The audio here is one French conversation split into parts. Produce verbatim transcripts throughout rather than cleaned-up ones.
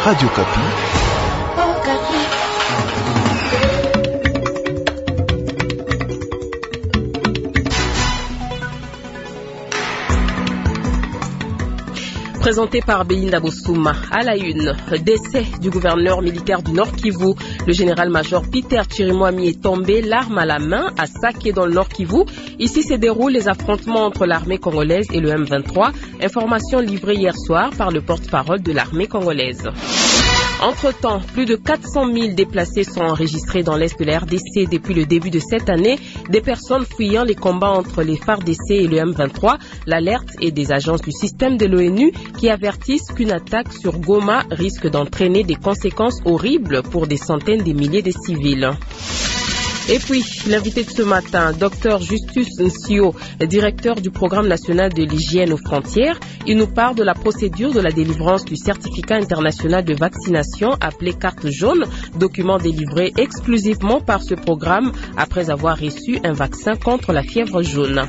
Radio Kapi. Présenté par Belinda Bossouma. À la une, décès du gouverneur militaire du Nord Kivu. Le général-major Peter Chirimwami est tombé, l'arme à la main, à Saké dans le Nord Kivu. Ici se déroulent les affrontements entre l'armée congolaise et le M vingt-trois. Information livrée hier soir par le porte-parole de l'armée congolaise. Entre-temps, plus de quatre cent mille déplacés sont enregistrés dans l'est de la R D C depuis le début de cette année. Des personnes fuyant les combats entre les F A R D C et le M vingt-trois. L'alerte est des agences du système de l'ONU qui avertissent qu'une attaque sur Goma risque d'entraîner des conséquences horribles pour des centaines de milliers de civils. Et puis, l'invité de ce matin, Dr Justus Nsio, directeur du programme national de l'hygiène aux frontières. Il nous parle de la procédure de la délivrance du certificat international de vaccination appelé carte jaune, document délivré exclusivement par ce programme après avoir reçu un vaccin contre la fièvre jaune.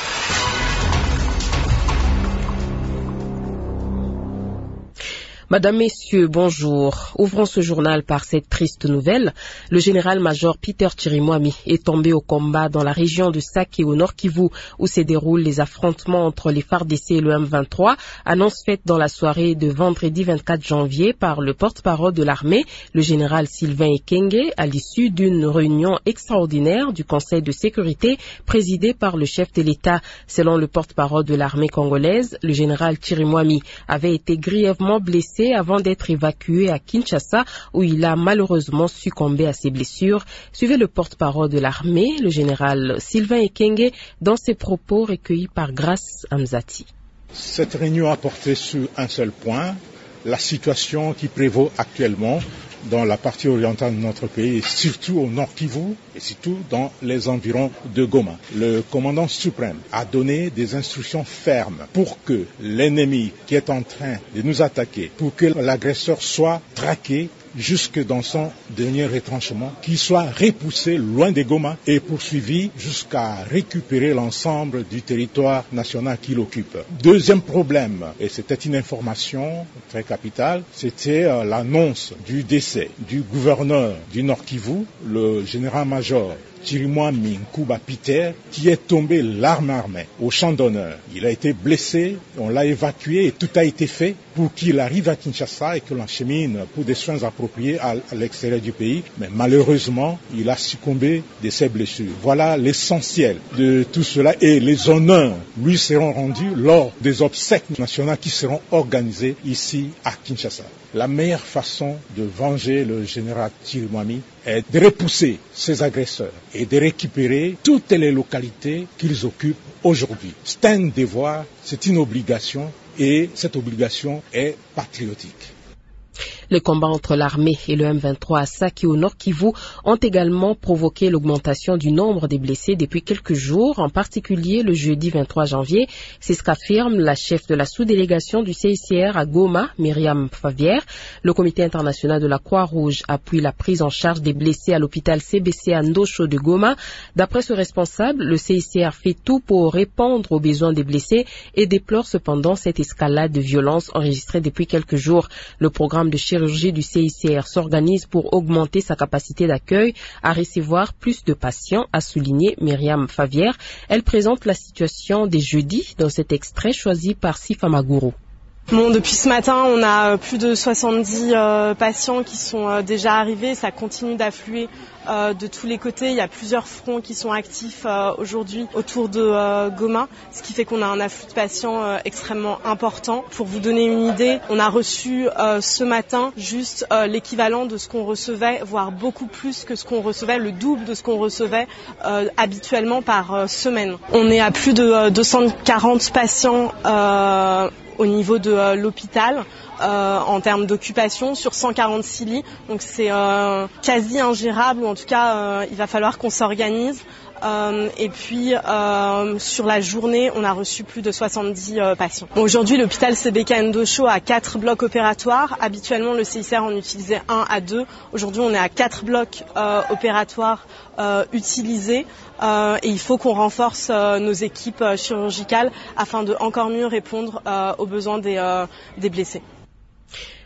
Madame, Messieurs, bonjour. Ouvrons ce journal par cette triste nouvelle. Le général-major Peter Chirimwami est tombé au combat dans la région de Saké au Nord Kivu où se déroulent les affrontements entre les F A R D C et le M vingt-trois. Annonce faite dans la soirée de vendredi vingt-quatre janvier par le porte-parole de l'armée, le général Sylvain Ekenge, à l'issue d'une réunion extraordinaire du Conseil de sécurité présidée par le chef de l'État. Selon le porte-parole de l'armée congolaise, le général Chirimwami avait été grièvement blessé avant d'être évacué à Kinshasa où il a malheureusement succombé à ses blessures. Suivez le porte-parole de l'armée, le général Sylvain Ekenge, dans ses propos recueillis par Grace Amzati. Cette réunion a porté sur un seul point, la situation qui prévaut actuellement dans la partie orientale de notre pays, et surtout au Nord Kivu, et surtout dans les environs de Goma. Le commandant suprême a donné des instructions fermes pour que l'ennemi qui est en train de nous attaquer, pour que l'agresseur soit traqué jusque dans son dernier retranchement, qu'il soit repoussé loin de Goma et poursuivi jusqu'à récupérer l'ensemble du territoire national qu'il occupe. Deuxième problème, et c'était une information très capitale, c'était euh, l'annonce du décès du gouverneur du Nord Kivu, le général-major Chirimwami Nkuba Peter, qui est tombé l'arme à main au champ d'honneur. Il a été blessé, on l'a évacué et tout a été fait pour qu'il arrive à Kinshasa et que l'enchemine pour des soins appropriés à, à l'extérieur du pays. Mais malheureusement, il a succombé de ses blessures. Voilà l'essentiel de tout cela et les honneurs lui seront rendus lors des obsèques nationales qui seront organisées ici à Kinshasa. La meilleure façon de venger le général Chirimwami est de repousser ses agresseurs et de récupérer toutes les localités qu'ils occupent aujourd'hui. C'est un devoir, c'est une obligation et cette obligation est patriotique. Les combats entre l'armée et le M vingt-trois à Saké au Nord Kivu ont également provoqué l'augmentation du nombre des blessés depuis quelques jours, en particulier le jeudi vingt-trois janvier. C'est ce qu'affirme la chef de la sous-délégation du C I C R à Goma, Myriam Favière. Le comité international de la Croix-Rouge appuie la prise en charge des blessés à l'hôpital C B C à Ndosho de Goma. D'après ce responsable, le C I C R fait tout pour répondre aux besoins des blessés et déplore cependant cette escalade de violence enregistrée depuis quelques jours. Le programme de chirurgie du C I C R s'organise pour augmenter sa capacité d'accueil à recevoir plus de patients, a souligné Myriam Favière. Elle présente la situation des jeudis dans cet extrait choisi par Sifa Maguru. Bon, depuis ce matin, on a plus de soixante-dix euh, patients qui sont euh, déjà arrivés. Ça continue d'affluer euh, de tous les côtés. Il y a plusieurs fronts qui sont actifs euh, aujourd'hui autour de euh, Goma, ce qui fait qu'on a un afflux de patients euh, extrêmement important. Pour vous donner une idée, on a reçu euh, ce matin juste euh, l'équivalent de ce qu'on recevait, voire beaucoup plus que ce qu'on recevait, le double de ce qu'on recevait euh, habituellement par euh, semaine. On est à plus de euh, deux cent quarante patients euh, au niveau de euh, l'hôpital euh, en termes d'occupation sur cent quarante-six lits. Donc c'est euh, quasi ingérable, ou en tout cas euh, il va falloir qu'on s'organise. Euh, et puis euh, sur la journée, on a reçu plus de soixante-dix euh, patients. Bon, aujourd'hui, l'hôpital C B K Ndosho a quatre blocs opératoires. Habituellement, le C I C R en utilisait un à deux. Aujourd'hui, on est à quatre blocs euh, opératoires euh, utilisés. Euh, et il faut qu'on renforce euh, nos équipes euh, chirurgicales afin de encore mieux répondre euh, aux besoins des, euh, des blessés.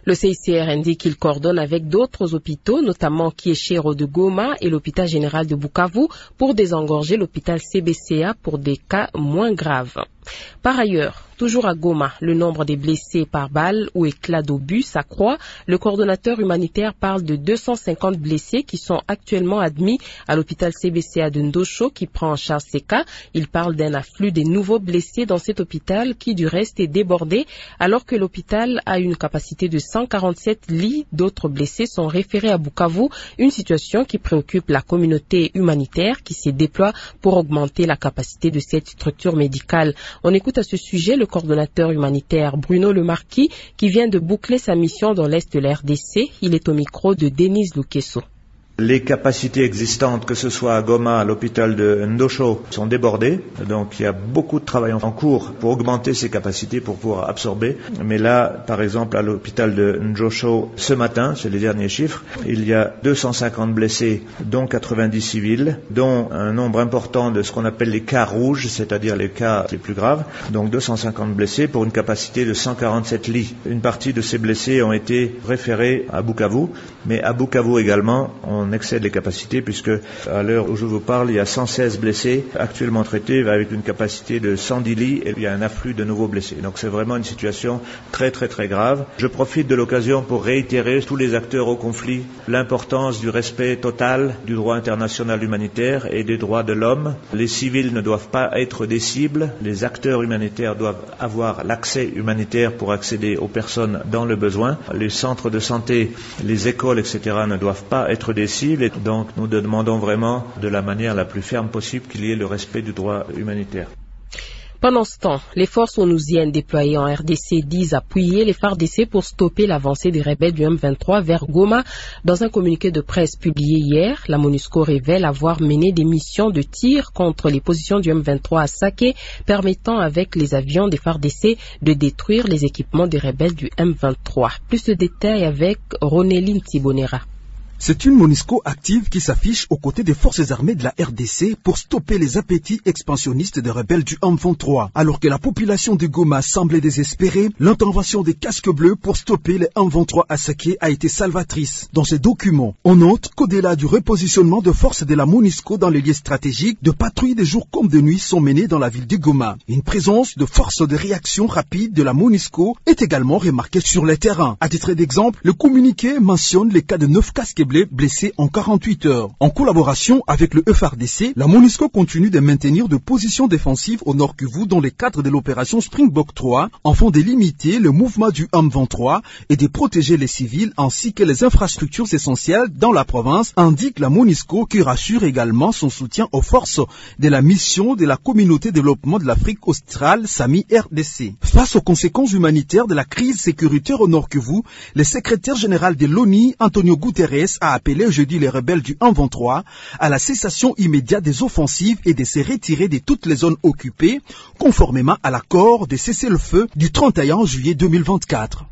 Le C I C R indique qu'il coordonne avec d'autres hôpitaux, notamment Kieshero de Goma et l'hôpital général de Bukavu, pour désengorger l'hôpital C B C A pour des cas moins graves. Par ailleurs, toujours à Goma, le nombre des blessés par balle ou éclat d'obus s'accroît. Le coordonnateur humanitaire parle de deux cent cinquante blessés qui sont actuellement admis à l'hôpital C B C A de Ndosho qui prend en charge ces cas. Il parle d'un afflux des nouveaux blessés dans cet hôpital qui du reste est débordé alors que l'hôpital a une capacité de cent quarante-sept lits. D'autres blessés sont référés à Bukavu, une situation qui préoccupe la communauté humanitaire qui se déploie pour augmenter la capacité de cette structure médicale. On écoute à ce sujet le coordonnateur humanitaire Bruno Lemarquis qui vient de boucler sa mission dans l'Est de la R D C. Il est au micro de Denise Lukeso. Les capacités existantes, que ce soit à Goma, à l'hôpital de Ndosho, sont débordées. Donc il y a beaucoup de travail en cours pour augmenter ces capacités, pour pouvoir absorber. Mais là, par exemple, à l'hôpital de Ndosho, ce matin, c'est les derniers chiffres, il y a deux cent cinquante blessés, dont quatre-vingt-dix civils, dont un nombre important de ce qu'on appelle les cas rouges, c'est-à-dire les cas les plus graves. Donc deux cent cinquante blessés pour une capacité de cent quarante-sept lits. Une partie de ces blessés ont été référés à Bukavu, mais à Bukavu également, on On excède les capacités puisque à l'heure où je vous parle, il y a cent seize blessés actuellement traités avec une capacité de cent dix lits et il y a un afflux de nouveaux blessés. Donc c'est vraiment une situation très très très grave. Je profite de l'occasion pour réitérer tous les acteurs au conflit l'importance du respect total du droit international humanitaire et des droits de l'homme. Les civils ne doivent pas être des cibles. Les acteurs humanitaires doivent avoir l'accès humanitaire pour accéder aux personnes dans le besoin. Les centres de santé, les écoles, et cetera ne doivent pas être des et donc nous demandons vraiment de la manière la plus ferme possible qu'il y ait le respect du droit humanitaire. Pendant ce temps, les forces onusiennes déployées en R D C disent appuyer les F A R D C pour stopper l'avancée des rebelles du M vingt-trois vers Goma. Dans un communiqué de presse publié hier, la MONUSCO révèle avoir mené des missions de tir contre les positions du M vingt-trois à Sake, permettant avec les avions des F A R D C de détruire les équipements des rebelles du M vingt-trois. Plus de détails avec Ronéline Tibonera. C'est une MONUSCO active qui s'affiche aux côtés des forces armées de la R D C pour stopper les appétits expansionnistes des rebelles du M vingt-trois. Alors que la population de Goma semblait désespérée, l'intervention des casques bleus pour stopper les M vingt-trois à Sake a été salvatrice. Dans ces documents, on note qu'au-delà du repositionnement de forces de la MONUSCO dans les lieux stratégiques, de patrouilles de jour comme de nuit sont menées dans la ville de Goma. Une présence de forces de réaction rapide de la MONUSCO est également remarquée sur le terrain. À titre d'exemple, le communiqué mentionne les cas de neuf casques blessés en quarante-huit heures. En collaboration avec le F A R D C, la MONUSCO continue de maintenir de positions défensives au Nord Kivu dans le cadre de l'opération Springbok trois, afin de limiter le mouvement du M vingt-trois et de protéger les civils ainsi que les infrastructures essentielles dans la province, indique la MONUSCO qui rassure également son soutien aux forces de la mission de la communauté de développement de l'Afrique australe, SAMI R D C. Face aux conséquences humanitaires de la crise sécuritaire au Nord Kivu, le secrétaire général de l'ONU, Antonio Guterres, a appelé jeudi les rebelles du M vingt-trois à la cessation immédiate des offensives et de se retirer de toutes les zones occupées, conformément à l'accord de cessez-le-feu du trente et un juillet deux mille vingt-quatre.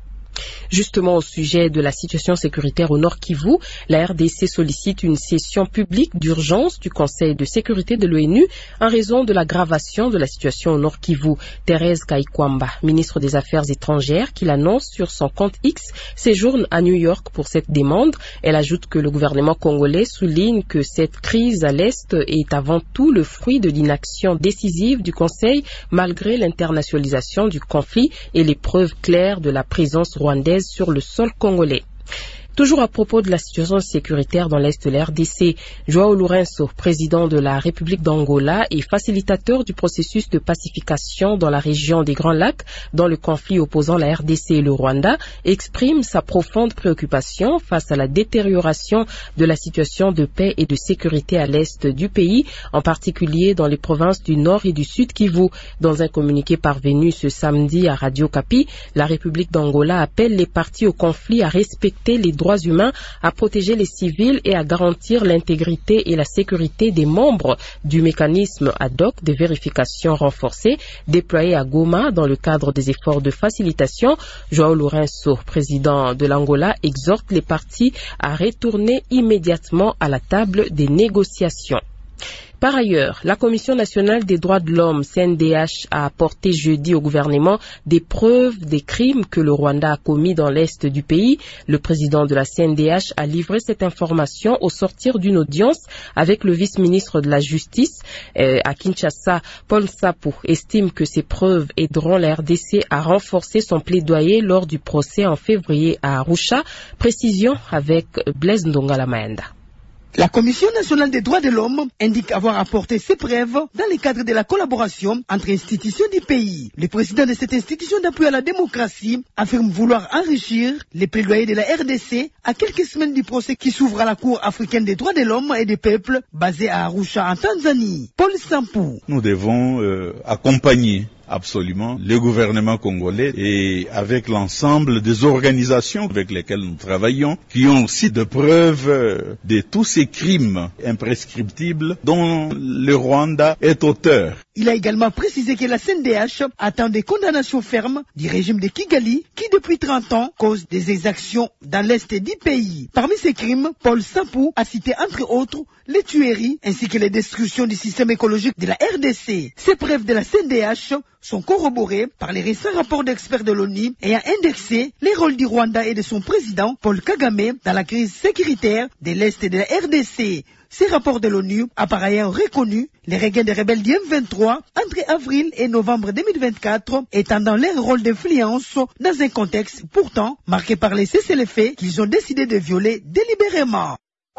Justement au sujet de la situation sécuritaire au Nord Kivu, la R D C sollicite une session publique d'urgence du Conseil de sécurité de l'ONU en raison de l'aggravation de la situation au Nord Kivu. Thérèse Kaikwamba, ministre des Affaires étrangères, qui l'annonce sur son compte X, séjourne à New York pour cette demande. Elle ajoute que le gouvernement congolais souligne que cette crise à l'Est est avant tout le fruit de l'inaction décisive du Conseil malgré l'internationalisation du conflit et les preuves claires de la présence rwandaise sur le sol congolais. Toujours à propos de la situation sécuritaire dans l'Est de la R D C, João Lourenço, président de la République d'Angola et facilitateur du processus de pacification dans la région des Grands Lacs, dans le conflit opposant la R D C et le Rwanda, exprime sa profonde préoccupation face à la détérioration de la situation de paix et de sécurité à l'Est du pays, en particulier dans les provinces du Nord et du Sud Kivu. Dans un communiqué parvenu ce samedi à Radio Kapi, la République d'Angola appelle les parties au conflit à respecter les droits humains, à protéger les civils et à garantir l'intégrité et la sécurité des membres du mécanisme ad hoc de vérification renforcée déployé à Goma dans le cadre des efforts de facilitation. João Lourenço, président de l'Angola, exhorte les parties à retourner immédiatement à la table des négociations. Par ailleurs, la Commission nationale des droits de l'homme, C N D H, a apporté jeudi au gouvernement des preuves des crimes que le Rwanda a commis dans l'est du pays. Le président de la C N D H a livré cette information au sortir d'une audience avec le vice-ministre de la Justice euh, à Kinshasa. Paul Nsapu estime que ces preuves aideront la R D C à renforcer son plaidoyer lors du procès en février à Arusha. Précision avec Blaise Ndongala Maenda. La Commission nationale des droits de l'homme indique avoir apporté ses preuves dans le cadre de la collaboration entre institutions du pays. Le président de cette institution d'appui à la démocratie affirme vouloir enrichir les plaidoyers de la R D C à quelques semaines du procès qui s'ouvre à la Cour africaine des droits de l'homme et des peuples basée à Arusha en Tanzanie. Paul Nsapu. Nous devons euh, accompagner absolument le gouvernement congolais et avec l'ensemble des organisations avec lesquelles nous travaillons, qui ont aussi de preuves de tous ces crimes imprescriptibles dont le Rwanda est auteur. Il a également précisé que la C N D H attend des condamnations fermes du régime de Kigali qui depuis trente ans cause des exactions dans l'est du pays. Parmi ces crimes, Paul Nsapu a cité entre autres les tueries ainsi que les destructions du système écologique de la R D C. Ces preuves de la C N D H sont corroborées par les récents rapports d'experts de l'ONU ayant indexé les rôles du Rwanda et de son président Paul Kagame dans la crise sécuritaire de l'Est de la R D C. Ces rapports de l'ONU a par ailleurs reconnu les regains des rebelles du M vingt-trois entre avril et novembre deux mille vingt-quatre, étendant leur rôle d'influence dans un contexte pourtant marqué par les cessez-le-feu qu'ils ont décidé de violer délibérément.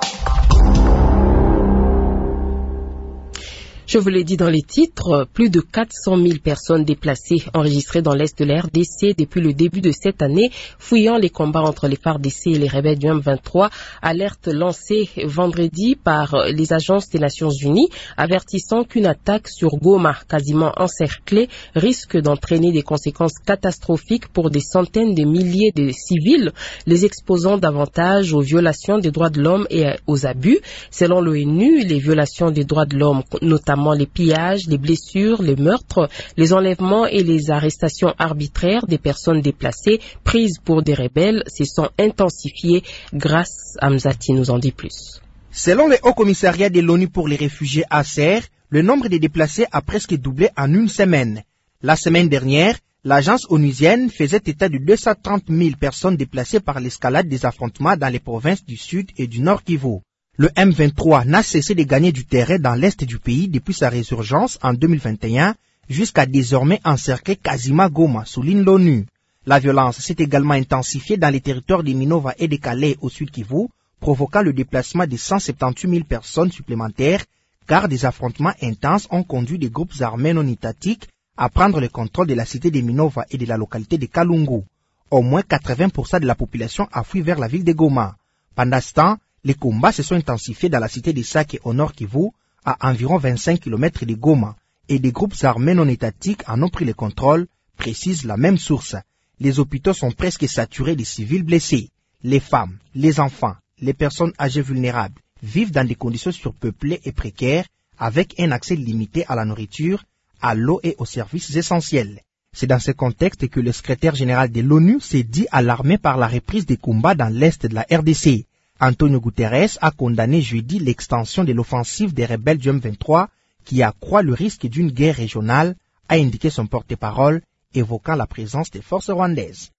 Je vous l'ai dit dans les titres, plus de quatre cent mille personnes déplacées enregistrées dans l'est de la R D C depuis le début de cette année, fouillant les combats entre les F A R D C et les rebelles du M vingt-trois. Alerte lancée vendredi par les agences des Nations Unies, avertissant qu'une attaque sur Goma, quasiment encerclée, risque d'entraîner des conséquences catastrophiques pour des centaines de milliers de civils, les exposant davantage aux violations des droits de l'homme et aux abus. Selon l'ONU, les violations des droits de l'homme, notamment les pillages, les blessures, les meurtres, les enlèvements et les arrestations arbitraires des personnes déplacées prises pour des rebelles se sont intensifiées. Grâce à Mzati nous en dit plus. Selon le Haut Commissariat de l'ONU pour les réfugiés H C R, le nombre de déplacés a presque doublé en une semaine. La semaine dernière, l'agence onusienne faisait état de deux cent trente mille personnes déplacées par l'escalade des affrontements dans les provinces du Sud et du Nord Kivu. Le M vingt-trois n'a cessé de gagner du terrain dans l'est du pays depuis sa résurgence en deux mille vingt et un jusqu'à désormais encercler quasiment Goma, souligne l'ONU. La violence s'est également intensifiée dans les territoires de Minova et de Calais au Sud Kivu, provoquant le déplacement de cent soixante-dix mille personnes supplémentaires, car des affrontements intenses ont conduit des groupes armés non étatiques à prendre le contrôle de la cité de Minova et de la localité de Kalungu. Au moins quatre-vingts pour cent de la population a fui vers la ville de Goma. Pendant ce temps, les combats se sont intensifiés dans la cité de Sake au nord Kivu, à environ vingt-cinq kilomètres de Goma, et des groupes armés non étatiques en ont pris le contrôle, précise la même source. Les hôpitaux sont presque saturés de civils blessés. Les femmes, les enfants, les personnes âgées vulnérables vivent dans des conditions surpeuplées et précaires, avec un accès limité à la nourriture, à l'eau et aux services essentiels. C'est dans ce contexte que le secrétaire général de l'ONU s'est dit alarmé par la reprise des combats dans l'est de la R D C. Antonio Guterres a condamné jeudi l'extension de l'offensive des rebelles du M vingt-trois qui accroît le risque d'une guerre régionale, a indiqué son porte-parole, évoquant la présence des forces rwandaises.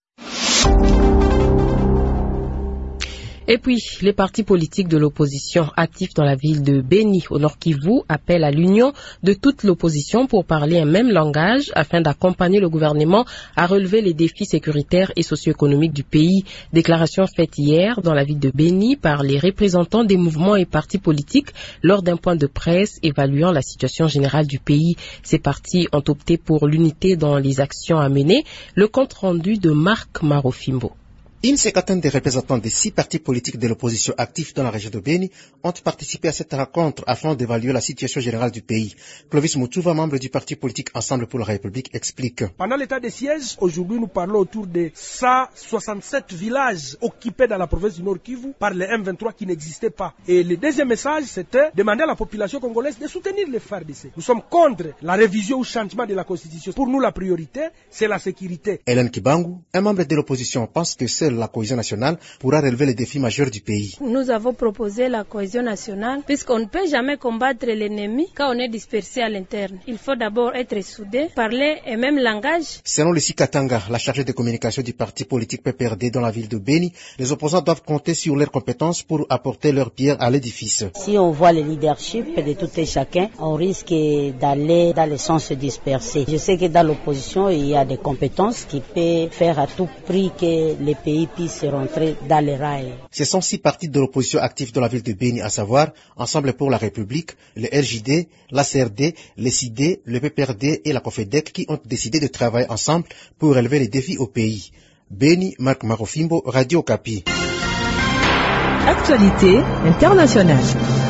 Et puis, les partis politiques de l'opposition actifs dans la ville de Beni, au Nord Kivu, appellent à l'union de toute l'opposition pour parler un même langage afin d'accompagner le gouvernement à relever les défis sécuritaires et socio-économiques du pays. Déclaration faite hier dans la ville de Beni par les représentants des mouvements et partis politiques lors d'un point de presse évaluant la situation générale du pays. Ces partis ont opté pour l'unité dans les actions à mener. Le compte rendu de Marc Marofimbo. Une cinquantaine de représentants des six partis politiques de l'opposition actifs dans la région de Beni ont participé à cette rencontre afin d'évaluer la situation générale du pays. Clovis Moutuva, membre du parti politique Ensemble pour la République, explique. Pendant l'état de siège, aujourd'hui nous parlons autour de cent soixante-sept villages occupés dans la province du Nord Kivu par les M vingt-trois qui n'existaient pas. Et le deuxième message, c'était demander à la population congolaise de soutenir les F A R D C. Nous sommes contre la révision ou changement de la Constitution. Pour nous, la priorité, c'est la sécurité. Hélène Kibangu, un membre de l'opposition, pense que c'est seule la cohésion nationale pourra relever les défis majeurs du pays. Nous avons proposé la cohésion nationale puisqu'on ne peut jamais combattre l'ennemi quand on est dispersé à l'interne. Il faut d'abord être soudé, parler un même langage. Selon Lucie Katanga, la chargée de communication du parti politique P P R D dans la ville de Béni, les opposants doivent compter sur leurs compétences pour apporter leur pierre à l'édifice. Si on voit le leadership de tout et chacun, on risque d'aller dans le sens se disperser. Je sais que dans l'opposition, il y a des compétences qui peuvent faire à tout prix que le pays puisse rentrer dans les rails. Ce sont six partis de l'opposition actifs dans la ville de Béni, à savoir Ensemble pour la République, le R J D, l'A C R D, le C I D, le P P R D et la COFEDEC qui ont décidé de travailler ensemble pour relever les défis au pays. Béni, Marc Marofimbo, Radio Okapi. Actualité internationale.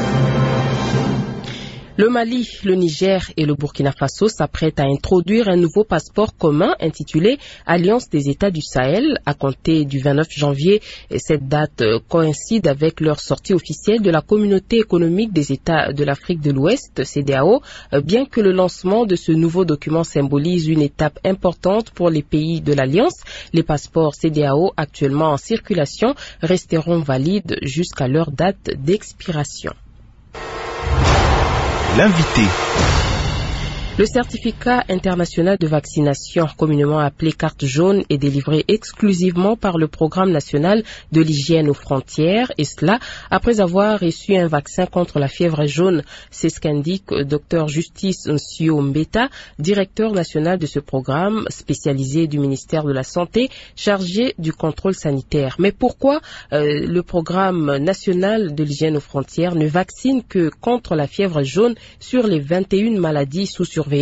Le Mali, le Niger et le Burkina Faso s'apprêtent à introduire un nouveau passeport commun intitulé Alliance des États du Sahel à compter du vingt-neuf janvier. Et cette date coïncide avec leur sortie officielle de la Communauté économique des États de l'Afrique de l'Ouest, C E D E A O, bien que le lancement de ce nouveau document symbolise une étape importante pour les pays de l'Alliance. Les passeports C E D E A O actuellement en circulation resteront valides jusqu'à leur date d'expiration. L'invité. Le certificat international de vaccination, communément appelé carte jaune, est délivré exclusivement par le programme national de l'hygiène aux frontières, et cela après avoir reçu un vaccin contre la fièvre jaune. C'est ce qu'indique Dr Justice Nsio Mbeta, directeur national de ce programme spécialisé du ministère de la Santé, chargé du contrôle sanitaire. Mais pourquoi euh, le programme national de l'hygiène aux frontières ne vaccine que contre la fièvre jaune sur les vingt et une maladies sous surveillance?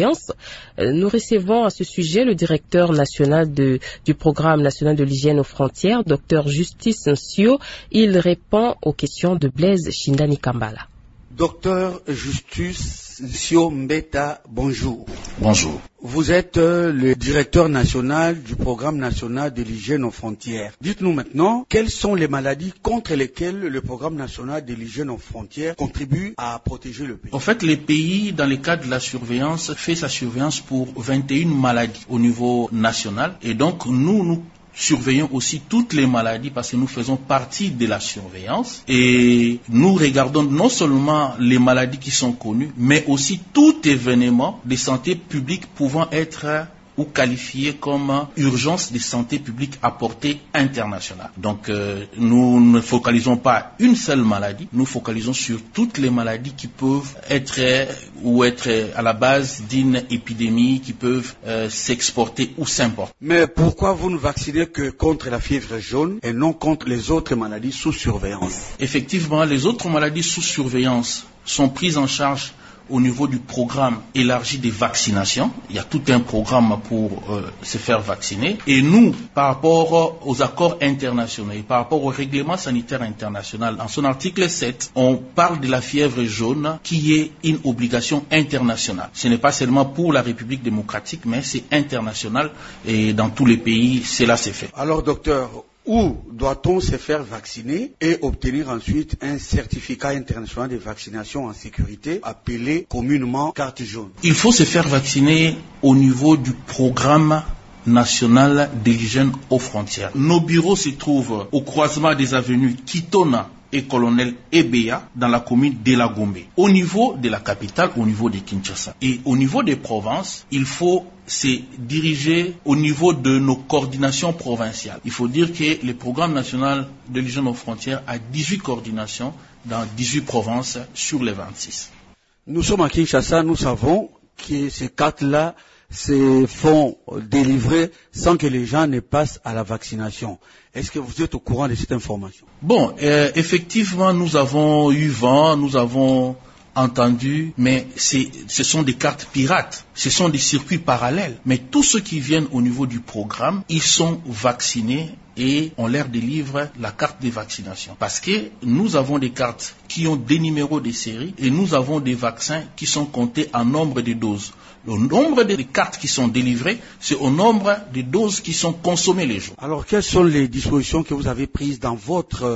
Nous recevons à ce sujet le directeur national de, du programme national de l'hygiène aux frontières, Dr Justice Nsio. Il répond aux questions de Blaise Shindani Kambala. Docteur Justice Nsio Mbeta, bonjour. Bonjour. Vous êtes euh, le directeur national du programme national de l'hygiène aux frontières. Dites-nous maintenant, quelles sont les maladies contre lesquelles le programme national de l'hygiène aux frontières contribue à protéger le pays? En fait, les pays, dans le cadre de la surveillance, fait sa surveillance pour vingt et une maladies au niveau national. Et donc, nous, nous surveillons aussi toutes les maladies parce que nous faisons partie de la surveillance et nous regardons non seulement les maladies qui sont connues, mais aussi tout événement de santé publique pouvant être ou qualifié comme urgence de santé publique à portée internationale. Donc euh, nous ne focalisons pas une seule maladie, nous focalisons sur toutes les maladies qui peuvent être ou être à la base d'une épidémie, qui peuvent euh, s'exporter ou s'importer. Mais pourquoi vous ne vaccinez que contre la fièvre jaune et non contre les autres maladies sous surveillance? Effectivement, les autres maladies sous surveillance sont prises en charge au niveau du programme élargi des vaccinations. Il y a tout un programme pour euh, se faire vacciner. Et nous, par rapport aux accords internationaux et par rapport au règlement sanitaire international, en son article sept, on parle de la fièvre jaune qui est une obligation internationale. Ce n'est pas seulement pour la République démocratique, mais c'est international et dans tous les pays, cela s'est fait. Alors, docteur, où doit-on se faire vacciner et obtenir ensuite un certificat international de vaccination en sécurité appelé communément carte jaune? Il faut se faire vacciner au niveau du programme national de l'hygiène aux frontières. Nos bureaux se trouvent au croisement des avenues Kitona et Colonel Ebeya dans la commune de la Gombe, au niveau de la capitale, au niveau de Kinshasa. Et au niveau des provinces, il faut se diriger au niveau de nos coordinations provinciales. Il faut dire que le programme national de l'hygiène aux frontières a dix-huit coordinations dans dix-huit provinces sur les vingt-six. Nous sommes à Kinshasa, nous savons que ces cartes-là se font délivrer sans que les gens ne passent à la vaccination. Est-ce que vous êtes au courant de cette information? Bon, euh, effectivement, nous avons eu vent, nous avons entendu, mais ce sont des cartes pirates, ce sont des circuits parallèles. Mais tous ceux qui viennent au niveau du programme, ils sont vaccinés et on leur délivre la carte de vaccination. Parce que nous avons des cartes qui ont des numéros de série et nous avons des vaccins qui sont comptés en nombre de doses. Le nombre de cartes qui sont délivrées, c'est au nombre de doses qui sont consommées les jours. Alors, quelles sont les dispositions que vous avez prises dans votre euh,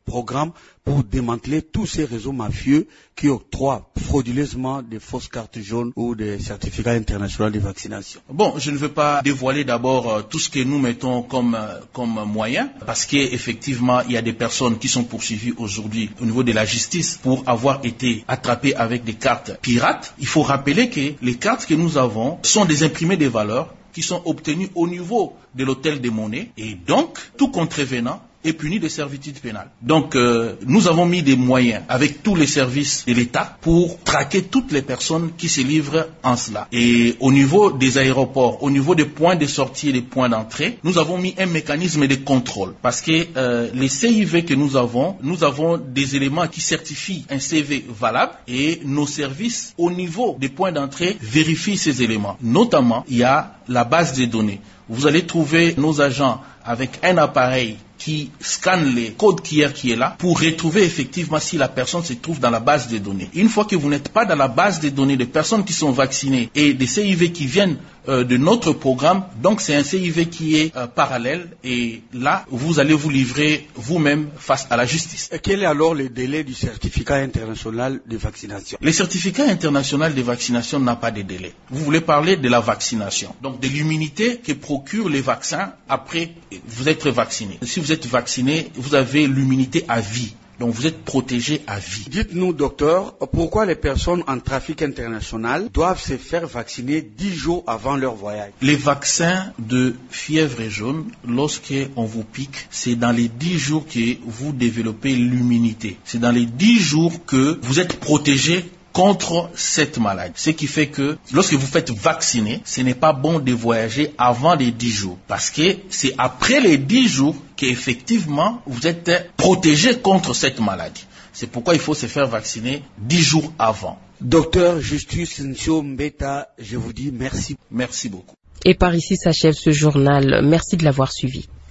programme pour démanteler tous ces réseaux mafieux qui octroient frauduleusement des fausses cartes jaunes ou des certificats internationaux de vaccination? Bon, je ne veux pas dévoiler d'abord euh, tout ce que nous mettons comme, euh, comme moyen, parce qu'effectivement, il y a des personnes qui sont poursuivies aujourd'hui au niveau de la justice pour avoir été attrapées avec des cartes pirates. Il faut rappeler que les cartes que nous avons sont des imprimés de valeurs qui sont obtenus au niveau de l'hôtel des monnaies, et donc tout contrevenant est puni de servitude pénale. Donc euh, nous avons mis des moyens avec tous les services de l'État pour traquer toutes les personnes qui se livrent en cela. Et au niveau des aéroports, au niveau des points de sortie et des points d'entrée, nous avons mis un mécanisme de contrôle. Parce que euh, les C I V que nous avons, nous avons des éléments qui certifient un C V valable, et nos services au niveau des points d'entrée vérifient ces éléments. Notamment, il y a la base de données. Vous allez trouver nos agents avec un appareil qui scanne les codes Q R qui est là pour retrouver effectivement si la personne se trouve dans la base de données. Une fois que vous n'êtes pas dans la base de données des personnes qui sont vaccinées et des C I V qui viennent euh, de notre programme, donc c'est un C I V qui est euh, parallèle, et là vous allez vous livrer vous-même face à la justice. Et quel est alors le délai du certificat international de vaccination? Le certificat international de vaccination n'a pas de délai. Vous voulez parler de la vaccination, donc de l'immunité que procurent les vaccins après vous être vacciné. Si vous êtes vacciné, vous avez l'immunité à vie. Donc vous êtes protégé à vie. Dites-nous, docteur, pourquoi les personnes en trafic international doivent se faire vacciner dix jours avant leur voyage? Les vaccins de fièvre jaune, lorsqu'on vous pique, c'est dans les dix jours que vous développez l'immunité. C'est dans les dix jours que vous êtes protégé contre cette maladie. Ce qui fait que lorsque vous faites vacciner, ce n'est pas bon de voyager avant les dix jours. Parce que c'est après les dix jours qu'effectivement vous êtes protégé contre cette maladie. C'est pourquoi il faut se faire vacciner dix jours avant. Docteur Justus Nsio Mbeta, je vous dis merci. Merci beaucoup. Et par ici s'achève ce journal. Merci de l'avoir suivi.